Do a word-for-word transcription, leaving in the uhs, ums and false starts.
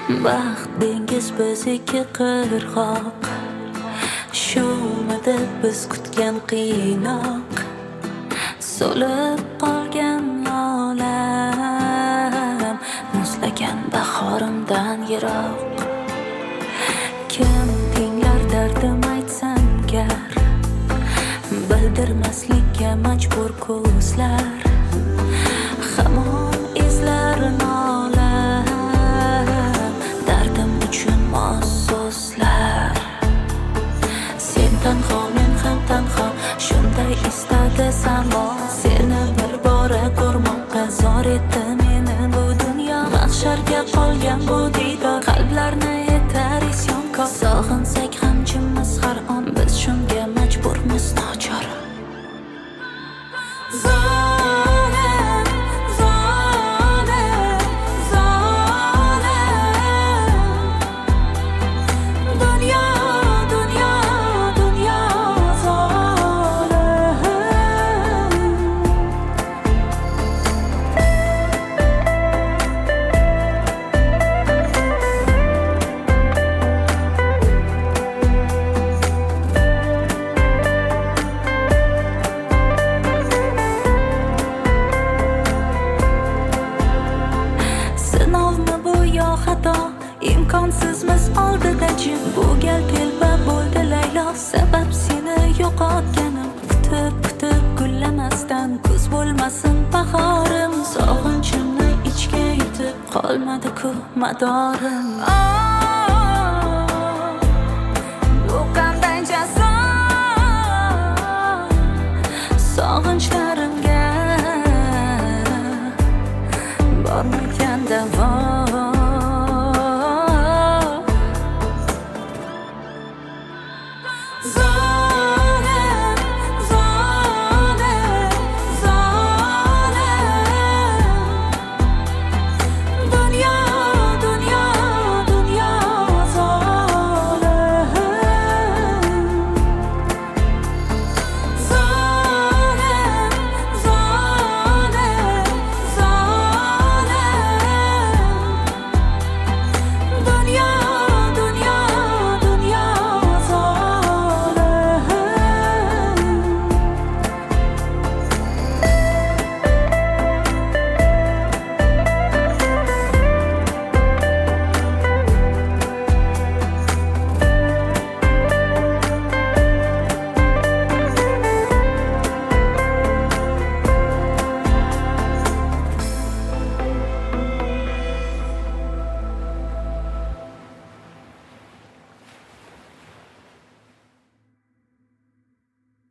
Baxt dengiz biz ikki qirg'oq, shumidi biz kutgan qiynoq, so'lib qolgan olam, muzlagan bahorimdan yiroq. Kim tinglar dardim aytsam gar, bildirmaslikka majbur ko'zlar, hamon izlar nolam, dardim uchun mos so'zlar. Sen tanho, men ham tanho, shunday istadi samo. Seni bir bora ko'rmoqqa zor etdi meni bu dunyo. Mahsharga qolgan bu diydor, qalblarni etar isyonkor. Sog'insak ham jimmiz har on, biz shunga majburmiz nochor. Zolim, zolim, zolim. Dunyo, dunyo, dunyo zolim. Sinovmi bu yo xato, imkonsizmiz oldida jim. Bu gal telba bo'ldi Laylo, sabab seni yo'qotganim. Kutib kutib gullamasdan kuz bo'lmasin bahorim. Sog'inchimni ichga yutib qolmadi-ku madorim. Bu qanday jazo sog'inchlarimga, bormi